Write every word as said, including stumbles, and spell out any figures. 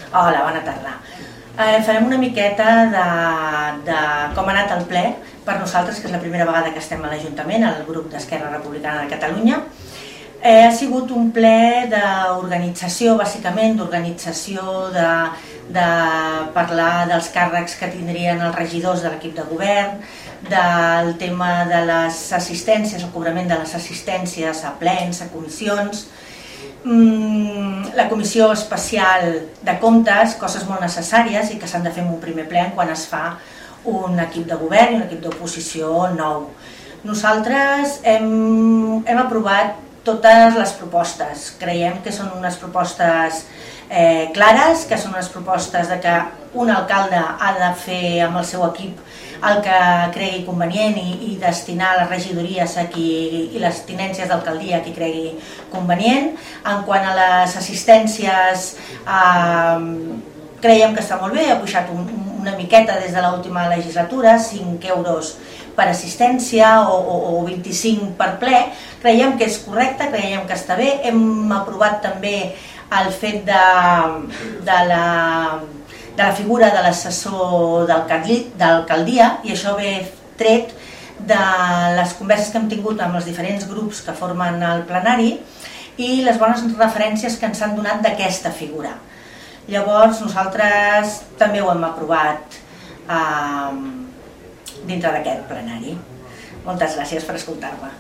Hola, bona tarda. Eh, farem una miqueta de, de com ha anat el ple per nosaltres, que és la primera vegada que estem a l'Ajuntament, al grup d'Esquerra Republicana de Catalunya. Eh, ha sigut un ple d'organització, bàsicament, d'organització, de, de parlar dels càrrecs que tindrien els regidors de l'equip de govern, del tema de les assistències, el cobrament de les assistències a plens, a comissions, la comissió especial de comptes, coses molt necessàries i que s'han de fer en un primer ple quan es fa un equip de govern i un equip d'oposició nou. Nosaltres hem, hem aprovat totes les propostes, creiem que són unes propostes eh, clares, que són unes propostes de que un alcalde ha de fer amb el seu equip el que cregui convenient i, i destinar les regidories a qui, i les tinències d'alcaldia a qui cregui convenient. En quant a les assistències, eh, creiem que està molt bé, ha pujat un, una miqueta des de l'última legislatura, cinc euros per assistència o, o, o vint-i-cinc per ple. Creiem que és correcte, creiem que està bé. Hem aprovat també el fet de, de la... de la figura de l'assessor d'alcaldia, i això ve tret de les converses que hem tingut amb els diferents grups que formen el plenari i les bones referències que ens han donat d'aquesta figura. Llavors nosaltres també ho hem aprovat eh, dintre d'aquest plenari. Moltes gràcies per escoltar-me.